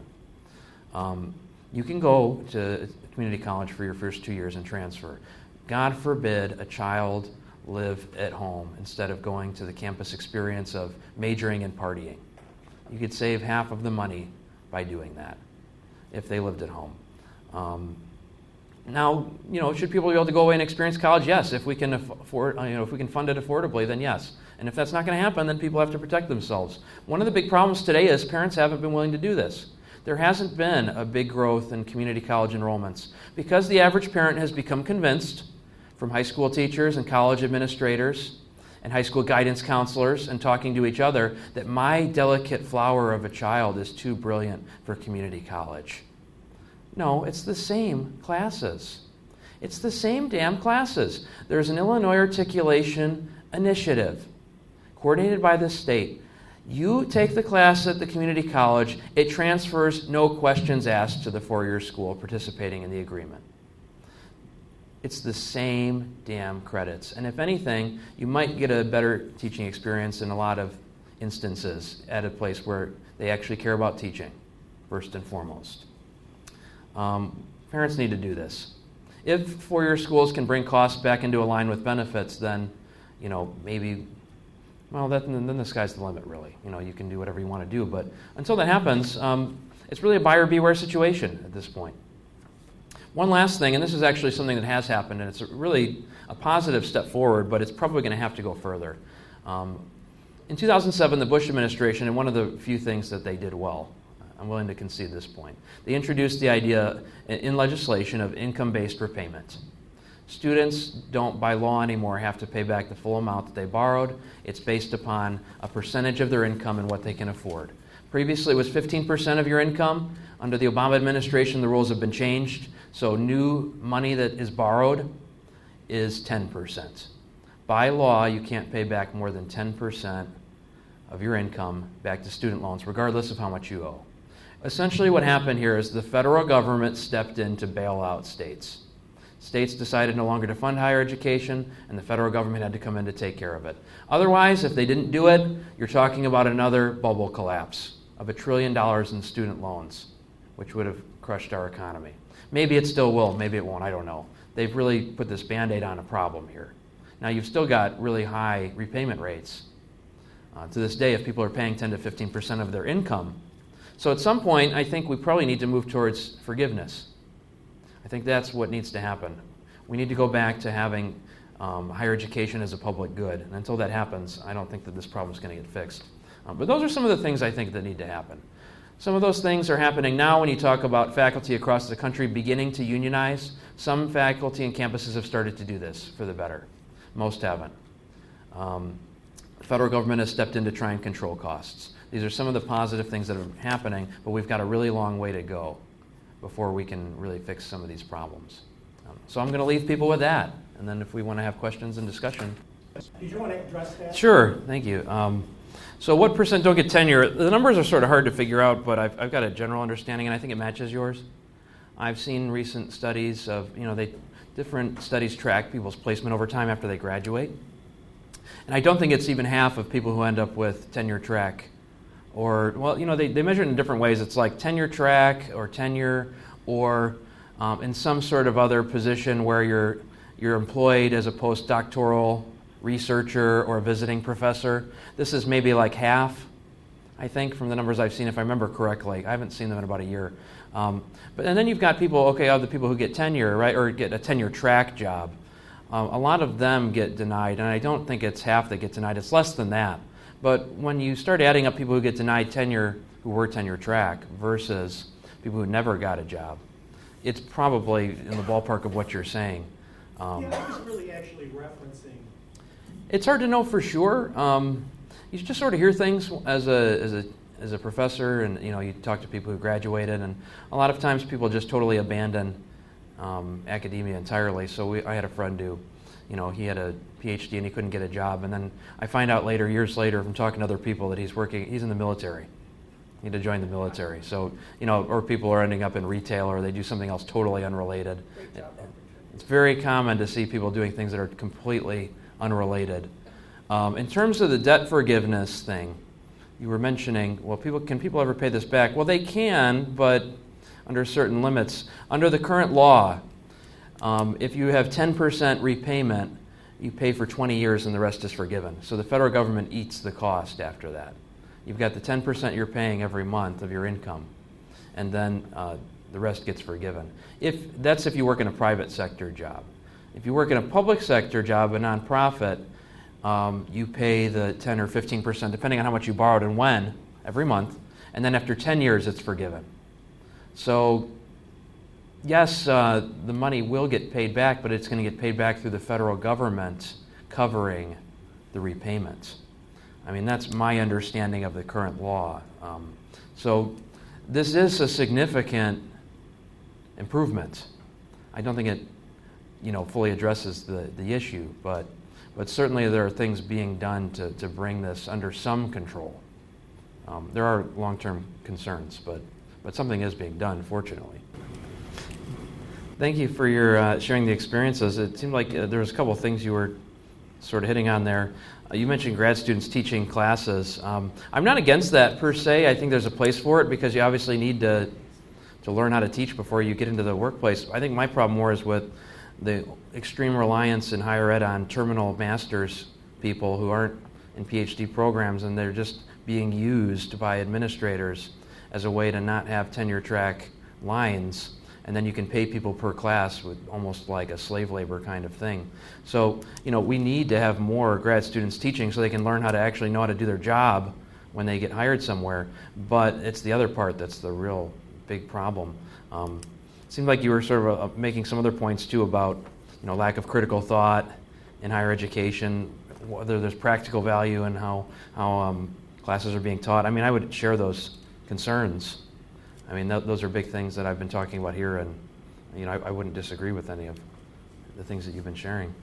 Um, you can go to community college for your first two years and transfer. God forbid a child live at home instead of going to the campus experience of majoring and partying. You could save half of the money by doing that if they lived at home. Um, now, you know, should people be able to go away and experience college? Yes. If we can afford, you know, if we can fund it affordably, then yes. And if that's not going to happen, then people have to protect themselves. One of the big problems today is parents haven't been willing to do this. There hasn't been a big growth in community college enrollments because the average parent has become convinced, from high school teachers and college administrators and high school guidance counselors and talking to each other, that my delicate flower of a child is too brilliant for community college. No, it's the same classes. It's the same damn classes. There's an Illinois Articulation Initiative coordinated by the state. You take the class at the community college, it transfers, no questions asked, to the four-year school participating in the agreement. It's the same damn credits. And if anything, you might get a better teaching experience in a lot of instances at a place where they actually care about teaching, first and foremost. Um, parents need to do this. If four-year schools can bring costs back into a line with benefits, then, you know, maybe, well, that, then the sky's the limit, really. You know, you can do whatever you want to do. But until that happens, um, it's really a buyer beware situation at this point. One last thing, and this is actually something that has happened, and it's really a positive step forward, but it's probably going to have to go further. Um, in two thousand seven, the Bush administration, and one of the few things that they did well, I'm willing to concede this point, they introduced the idea in legislation of income-based repayment. Students don't, by law anymore, have to pay back the full amount that they borrowed. It's based upon a percentage of their income and what they can afford. Previously, it was fifteen percent of your income. Under the Obama administration, the rules have been changed. So new money that is borrowed is ten percent. By law, you can't pay back more than ten percent of your income back to student loans, regardless of how much you owe. Essentially what happened here is the federal government stepped in to bail out states. States decided no longer to fund higher education, and the federal government had to come in to take care of it. Otherwise, if they didn't do it, you're talking about another bubble collapse of a trillion dollars in student loans, which would have crushed our economy. Maybe it still will, maybe it won't, I don't know. They've really put this Band-Aid on a problem here. Now, you've still got really high repayment rates, uh, to this day if people are paying ten to fifteen percent of their income. So at some point, I think we probably need to move towards forgiveness. I think that's what needs to happen. We need to go back to having um, higher education as a public good. And until that happens, I don't think that this problem is going to get fixed. Um, but those are some of the things I think that need to happen. Some of those things are happening now when you talk about faculty across the country beginning to unionize. Some faculty and campuses have started to do this for the better. Most haven't. Um, the federal government has stepped in to try and control costs. These are some of the positive things that are happening, but we've got a really long way to go before we can really fix some of these problems. Um, so I'm going to leave people with that, and then if we want to have questions and discussion. Did you want to address that? Sure, thank you. Um, so what percent don't get tenure? The numbers are sort of hard to figure out, but I've, I've got a general understanding, and I think it matches yours. I've seen recent studies of, you know, they different studies track people's placement over time after they graduate. And I don't think it's even half of people who end up with tenure track. Or, well, you know, they, they measure it in different ways. It's like tenure track or tenure or um, in some sort of other position where you're, you're employed as a postdoctoral researcher or a visiting professor. This is maybe like half, I think, from the numbers I've seen, if I remember correctly. I haven't seen them in about a year. Um, but and then you've got people, okay, of the people who get tenure, right, or get a tenure track job. Um, a lot of them get denied, and I don't think it's half that get denied. It's less than that. But when you start adding up people who get denied tenure who were tenure track versus people who never got a job, it's probably in the ballpark of what you're saying. Um, yeah, I was really actually referencing. It's hard to know for sure. Um, you just sort of hear things as a as a as a professor, and you know you talk to people who graduated, and a lot of times people just totally abandon um, academia entirely. So we, I had a friend who, you know, he had a P H D and he couldn't get a job, and then I find out later, years later, from talking to other people that he's working. He's in the military. He had to join the military. So you know, or people are ending up in retail, or they do something else totally unrelated. It's very common to see people doing things that are completely unrelated. Um, in terms of the debt forgiveness thing, you were mentioning, well, people can people ever pay this back? Well, they can, but under certain limits. Under the current law, um, if you have ten percent repayment, you pay for twenty years and the rest is forgiven. So the federal government eats the cost after that. You've got the ten percent you're paying every month of your income, and then uh, the rest gets forgiven. If that's if you work in a private sector job. If you work in a public sector job, a nonprofit, um, you pay the ten or fifteen percent, depending on how much you borrowed and when, every month, and then after ten years, it's forgiven. So, yes, uh, the money will get paid back, but it's going to get paid back through the federal government covering the repayment. I mean, that's my understanding of the current law. Um, so, this is a significant improvement. I don't think it, you know, fully addresses the, the issue, but but certainly there are things being done to, to bring this under some control. Um, there are long-term concerns, but but something is being done, fortunately. Thank you for your uh, sharing the experiences. It seemed like uh, there was a couple of things you were sort of hitting on there. Uh, you mentioned grad students teaching classes. Um, I'm not against that per se. I think there's a place for it because you obviously need to to learn how to teach before you get into the workplace. I think my problem more is with the extreme reliance in higher ed on terminal masters people who aren't in P H D programs, and they're just being used by administrators as a way to not have tenure track lines, and then you can pay people per class with almost like a slave labor kind of thing. So, you know, we need to have more grad students teaching so they can learn how to actually know how to do their job when they get hired somewhere. But it's the other part that's the real big problem. Um, it seemed like you were sort of uh, making some other points too about, you know, lack of critical thought in higher education, whether there's practical value in how how um, classes are being taught. I mean, I would share those concerns. I mean, th- those are big things that I've been talking about here, and you know, I, I wouldn't disagree with any of the things that you've been sharing.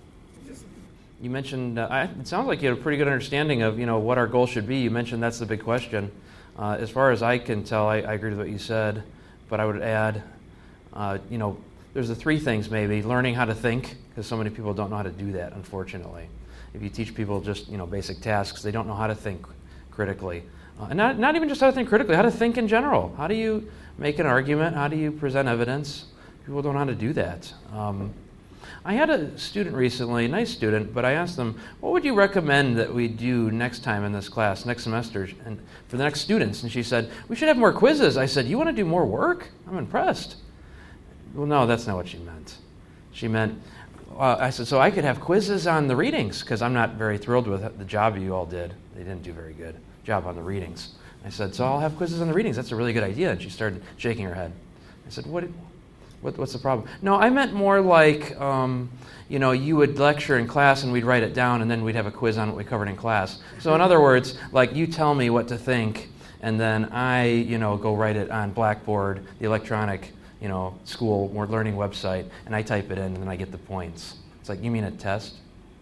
You mentioned, uh, I, it sounds like you had a pretty good understanding of, you know, what our goal should be. You mentioned that's the big question. Uh, as far as I can tell, I, I agree with what you said, but I would add, uh, you know, there's the three things maybe. Learning how to think, because so many people don't know how to do that, unfortunately. If you teach people just, you know, basic tasks, they don't know how to think critically. Uh, and not, not even just how to think critically, how to think in general. How do you make an argument? How do you present evidence? People don't know how to do that. Um, I had a student recently, a nice student, but I asked them, what would you recommend that we do next time in this class, next semester, and for the next students? And she said, we should have more quizzes. I said, you want to do more work? I'm impressed. Well, no, that's not what she meant. She meant, uh, I said, so I could have quizzes on the readings, because I'm not very thrilled with the job you all did. They didn't do very good job on the readings. I said, so I'll have quizzes on the readings. That's a really good idea. And she started shaking her head. I said, what, what what's the problem? No, I meant more like, um, you know, you would lecture in class and we'd write it down and then we'd have a quiz on what we covered in class. So in other words, like you tell me what to think and then I, you know, go write it on Blackboard, the electronic, you know, school learning website, and I type it in and then I get the points. It's like, you mean a test?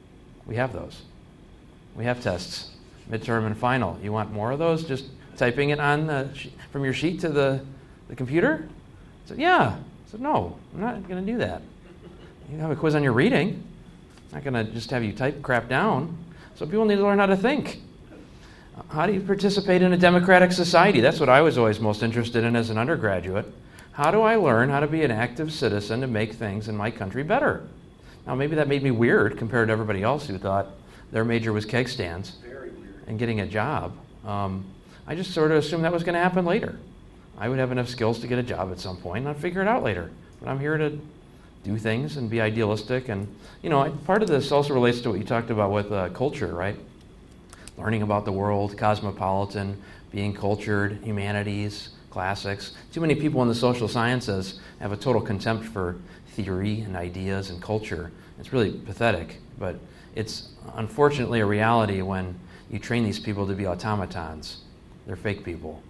We have those. We have tests, midterm and final. You want more of those? Just typing it on the she- from your sheet to the, the computer? I said, yeah. I said, no, I'm not going to do that. You have a quiz on your reading. I'm not going to just have you type crap down. So people need to learn how to think. How do you participate in a democratic society? That's what I was always most interested in as an undergraduate. How do I learn how to be an active citizen to make things in my country better? Now, maybe that made me weird compared to everybody else who thought their major was keg stands and getting a job. Um, I just sort of assumed that was going to happen later. I would have enough skills to get a job at some point, and I'd figure it out later. But I'm here to do things and be idealistic. And, you know, part of this also relates to what you talked about with uh, culture, right? Learning about the world, cosmopolitan, being cultured, humanities, classics. Too many people in the social sciences have a total contempt for theory and ideas and culture. It's really pathetic, but it's unfortunately a reality when you train these people to be automatons. They're fake people.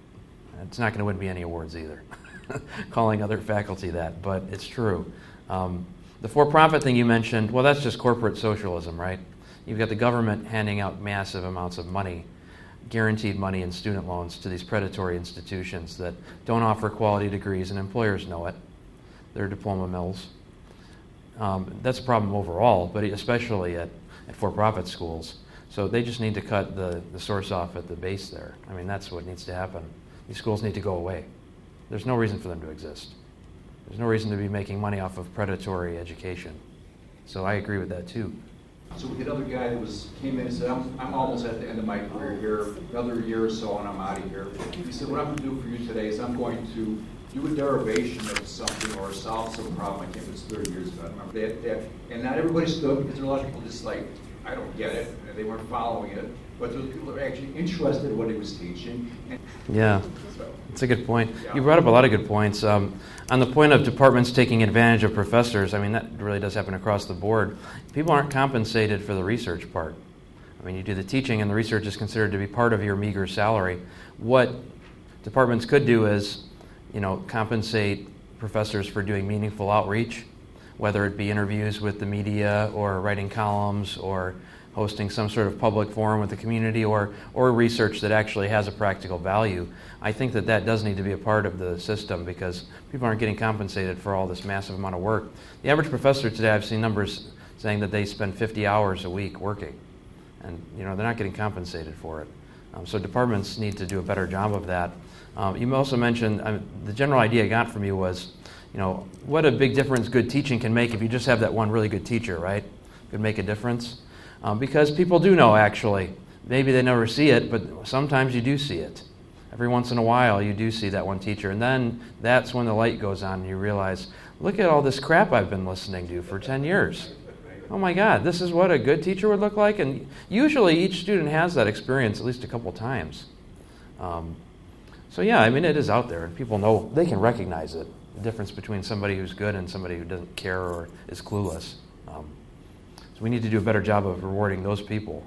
It's not going to win me any awards either, calling other faculty that, but it's true. Um, the for-profit thing you mentioned, well, that's just corporate socialism, right? You've got the government handing out massive amounts of money, guaranteed money in student loans to these predatory institutions that don't offer quality degrees, and employers know it. They're diploma mills. Um, that's a problem overall, but especially at, at for-profit schools. So they just need to cut the, the source off at the base there. I mean, that's what needs to happen. These schools need to go away. There's no reason for them to exist. There's no reason to be making money off of predatory education. So I agree with that too. So we had another guy that was came in and said, I'm, I'm almost at the end of my career here, another year or so and I'm out of here. He said, what I'm going to do for you today is I'm going to do a derivation of something or solve some problem. I can't remember, it's thirty years ago, I remember that, that. And not everybody stood because there are a lot of people just like, I don't get it, and they weren't following it. But those people are actually interested in what he was teaching. And yeah, so, that's a good point. Yeah. You brought up a lot of good points. Um, on the point of departments taking advantage of professors, I mean, that really does happen across the board. People aren't compensated for the research part. I mean, you do the teaching and the research is considered to be part of your meager salary. What departments could do is, you know, compensate professors for doing meaningful outreach, whether it be interviews with the media or writing columns or hosting some sort of public forum with the community or or research that actually has a practical value. I think that that does need to be a part of the system because people aren't getting compensated for all this massive amount of work. The average professor today, I've seen numbers saying that they spend fifty hours a week working, and you know they're not getting compensated for it. Um, so departments need to do a better job of that. Um, you also mentioned, I mean, the general idea I got from you was, you know, what a big difference good teaching can make if you just have that one really good teacher, right? Could make a difference. Um, because people do know, actually. Maybe they never see it, but sometimes you do see it. Every once in a while, you do see that one teacher. And then that's when the light goes on and you realize, look at all this crap I've been listening to for ten years. Oh my God, this is what a good teacher would look like? And usually each student has that experience at least a couple times. Um, so yeah, I mean, it is out there. And people know, they can recognize it. The difference between somebody who's good and somebody who doesn't care or is clueless. Um, We need to do a better job of rewarding those people.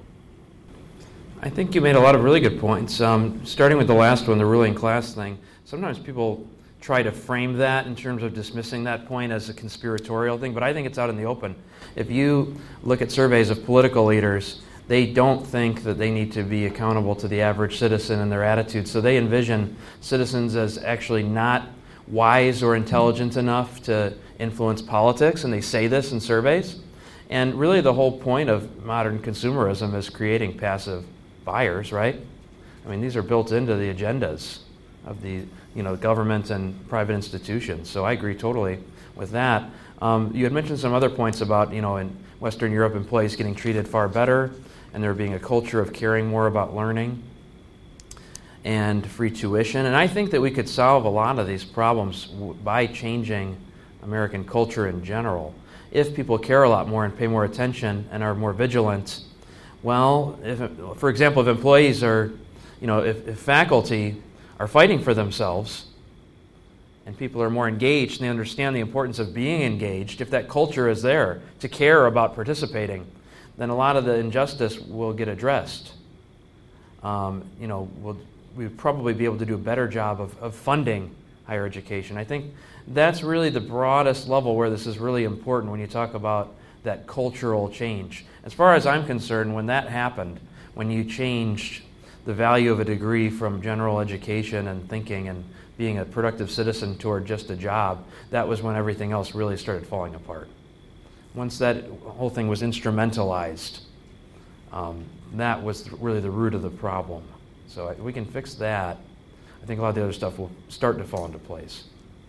I think you made a lot of really good points. Um, starting with the last one, the ruling class thing, sometimes people try to frame that in terms of dismissing that point as a conspiratorial thing, but I think it's out in the open. If you look at surveys of political leaders, they don't think that they need to be accountable to the average citizen and their attitudes, so they envision citizens as actually not wise or intelligent enough to influence politics, and they say this in surveys. And really the whole point of modern consumerism is creating passive buyers, right? I mean, these are built into the agendas of the, you know, government and private institutions. So I agree totally with that. Um, you had mentioned some other points about, you know, in Western Europe, employees getting treated far better, and there being a culture of caring more about learning, and free tuition. And I think that we could solve a lot of these problems w- by changing American culture in general. If people care a lot more and pay more attention and are more vigilant, well, if, for example, if employees are, you know, if, if faculty are fighting for themselves and people are more engaged and they understand the importance of being engaged, if that culture is there to care about participating, then a lot of the injustice will get addressed. Um, you know, we'll, we'd probably be able to do a better job of, of funding higher education. I think that's really the broadest level where this is really important when you talk about that cultural change. As far as I'm concerned, when that happened, when you changed the value of a degree from general education and thinking and being a productive citizen toward just a job, that was when everything else really started falling apart. Once that whole thing was instrumentalized, um, that was really the root of the problem. So if we can fix that, I think a lot of the other stuff will start to fall into place.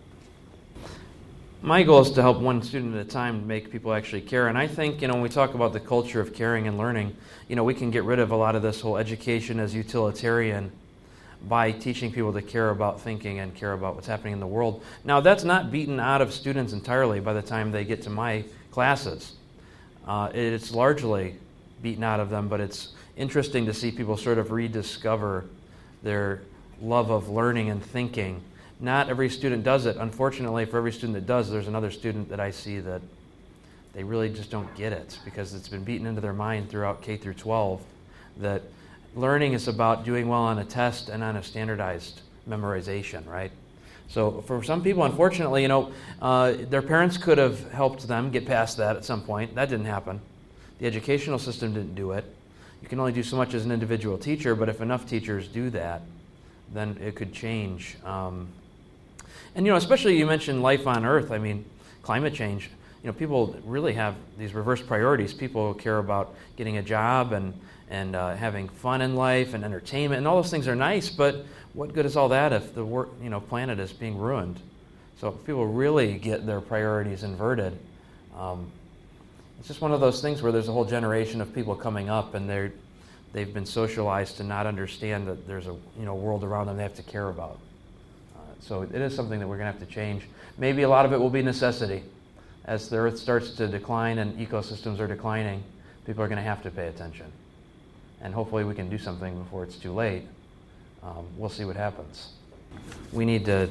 My goal is to help one student at a time make people actually care. And I think, you know, when we talk about the culture of caring and learning, you know, we can get rid of a lot of this whole education as utilitarian by teaching people to care about thinking and care about what's happening in the world. Now, that's not beaten out of students entirely by the time they get to my classes. Uh, it's largely beaten out of them, but it's interesting to see people sort of rediscover their love of learning and thinking. Not every student does it. Unfortunately, for every student that does, there's another student that I see that they really just don't get it because it's been beaten into their mind throughout K through twelve that learning is about doing well on a test and on a standardized memorization, right? So for some people, unfortunately, you know, uh, their parents could have helped them get past that at some point. That didn't happen. The educational system didn't do it. You can only do so much as an individual teacher, but if enough teachers do that, then it could change. Um, and, you know, especially you mentioned life on Earth. I mean, climate change. You know, people really have these reverse priorities. People care about getting a job and, and uh, having fun in life and entertainment, and all those things are nice, but what good is all that if the work, you know, planet is being ruined? So if people really get their priorities inverted, um, it's just one of those things where there's a whole generation of people coming up and they're they've been socialized to not understand that there's a you know world around them they have to care about. Uh, so it is something that we're going to have to change. Maybe a lot of it will be necessity. As the Earth starts to decline and ecosystems are declining, people are going to have to pay attention. And hopefully we can do something before it's too late. Um, we'll see what happens. We need to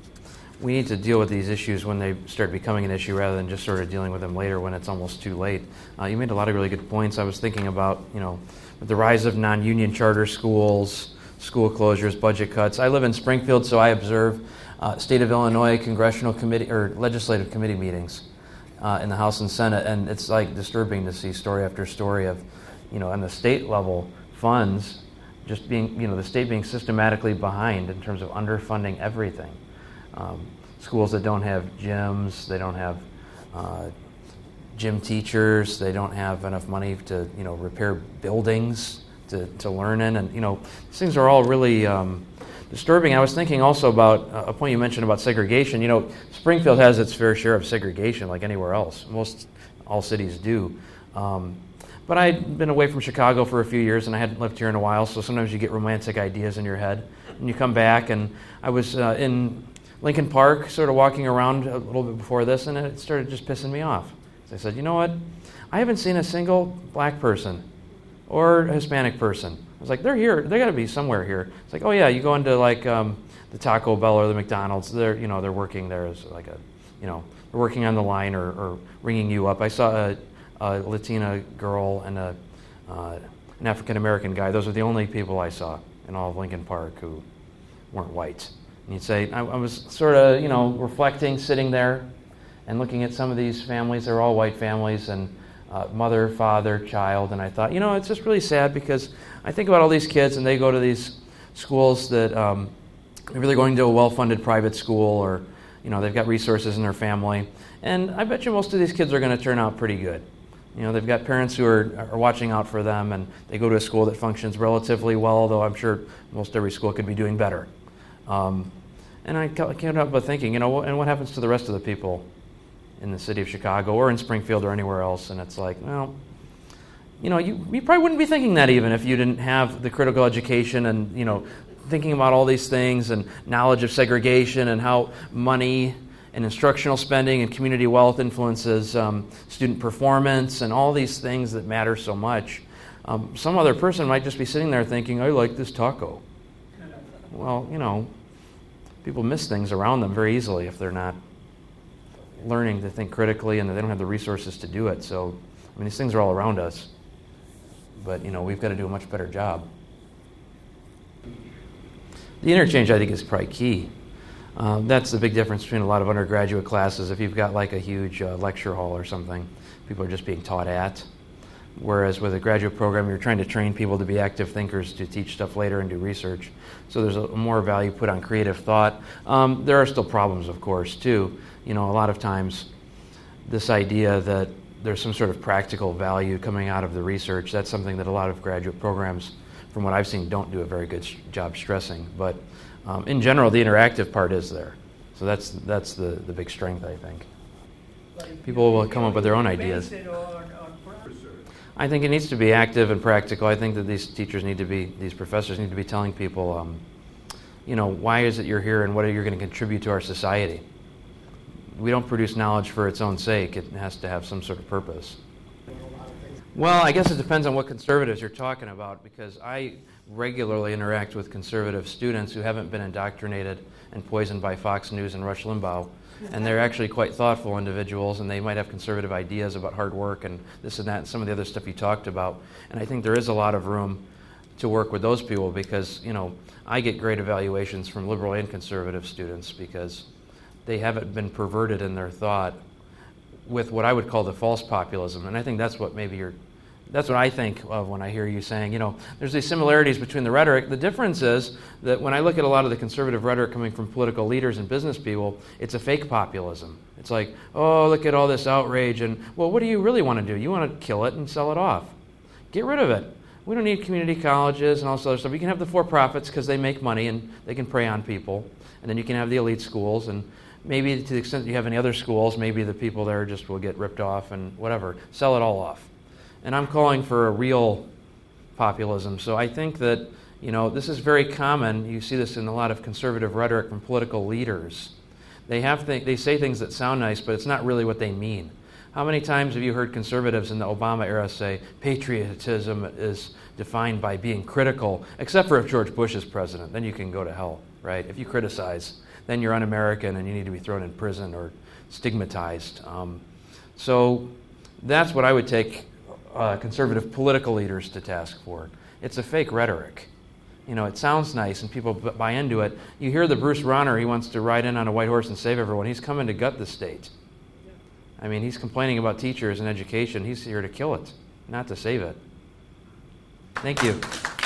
we need to deal with these issues when they start becoming an issue rather than just sort of dealing with them later when it's almost too late. Uh, you made a lot of really good points. I was thinking about, you know, with the rise of non-union charter schools, school closures, budget cuts. I live in Springfield, so I observe uh, state of Illinois congressional committee or legislative committee meetings uh, in the House and Senate, and it's like disturbing to see story after story of, you know, on the state level funds just being, you know, the state being systematically behind in terms of underfunding everything. Um, schools that don't have gyms, they don't have uh, gym teachers, they don't have enough money to, you know, repair buildings to, to learn in, and, you know, these things are all really um, disturbing. I was thinking also about a point you mentioned about segregation. You know, Springfield has its fair share of segregation like anywhere else. Most all cities do. Um, But I'd been away from Chicago for a few years, and I hadn't lived here in a while, so sometimes you get romantic ideas in your head. And you come back, and I was uh, in Lincoln Park, sort of walking around a little bit before this, and it started just pissing me off. So I said, you know what? I haven't seen a single black person or a Hispanic person. I was like, they're here. They got to be somewhere here. It's like, oh yeah, you go into like um, the Taco Bell or the McDonald's. They're, you know, they're working there as like a, you know, they're working on the line or, or ringing you up. I saw a a Latina girl and a, uh, an African-American guy. Those are the only people I saw in all of Lincoln Park who weren't white. And you'd say, I, I was sort of, you know, reflecting, sitting there and looking at some of these families. They're all white families and uh, mother, father, child. And I thought, you know, it's just really sad because I think about all these kids and they go to these schools that um, maybe they're going to a well-funded private school or, you know, they've got resources in their family. And I bet you most of these kids are going to turn out pretty good. You know, they've got parents who are, are watching out for them, and they go to a school that functions relatively well, although I'm sure most every school could be doing better. Um, and I can't help but thinking, you know, and what happens to the rest of the people in the city of Chicago or in Springfield or anywhere else, and it's like, well, you know, you, you probably wouldn't be thinking that even if you didn't have the critical education and, you know, thinking about all these things and knowledge of segregation and how money and instructional spending and community wealth influences um, student performance and all these things that matter so much. Um, some other person might just be sitting there thinking, I like this taco. Well, you know, people miss things around them very easily if they're not learning to think critically and they don't have the resources to do it. So, I mean, these things are all around us. But, you know, we've got to do a much better job. The interchange, I think, is probably key. Uh, that's the big difference between a lot of undergraduate classes. If you've got like a huge uh, lecture hall or something, people are just being taught at. Whereas with a graduate program, you're trying to train people to be active thinkers to teach stuff later and do research. So there's a more value put on creative thought. Um, there are still problems, of course, too. You know, a lot of times this idea that there's some sort of practical value coming out of the research, that's something that a lot of graduate programs, from what I've seen, don't do a very good sh- job stressing. But um, in general, the interactive part is there. So that's that's the, the big strength, I think. People will come up with their own ideas. I think it needs to be active and practical. I think that these teachers need to be, these professors need to be telling people, um, you know, why is it you're here and what are you going to contribute to our society? We don't produce knowledge for its own sake. It has to have some sort of purpose. Well, I guess it depends on what conservatives you're talking about, because I regularly interact with conservative students who haven't been indoctrinated and poisoned by Fox News and Rush Limbaugh. And they're actually quite thoughtful individuals, and they might have conservative ideas about hard work and this and that and some of the other stuff you talked about. And I think there is a lot of room to work with those people because, you know, I get great evaluations from liberal and conservative students because they haven't been perverted in their thought with what I would call the false populism. And I think that's what maybe you're That's what I think of when I hear you saying, you know, there's these similarities between the rhetoric. The difference is that when I look at a lot of the conservative rhetoric coming from political leaders and business people, it's a fake populism. It's like, oh, look at all this outrage, and, well, what do you really want to do? You want to kill it and sell it off. Get rid of it. We don't need community colleges and all this other stuff. You can have the for-profits because they make money and they can prey on people. And then you can have the elite schools, and maybe to the extent that you have any other schools, maybe the people there just will get ripped off and whatever. Sell it all off. And I'm calling for a real populism. So I think that, you know, this is very common. You see this in a lot of conservative rhetoric from political leaders. They have th- they say things that sound nice, but it's not really what they mean. How many times have you heard conservatives in the Obama era say patriotism is defined by being critical, except for if George Bush is president? Then you can go to hell, right? If you criticize, then you're un-American and you need to be thrown in prison or stigmatized. Um, so that's what I would take Uh, conservative political leaders to task for. It's a fake rhetoric. You know, it sounds nice and people b- buy into it. You hear the Bruce Rauner, he wants to ride in on a white horse and save everyone. He's coming to gut the state. I mean, he's complaining about teachers and education. He's here to kill it, not to save it. Thank you.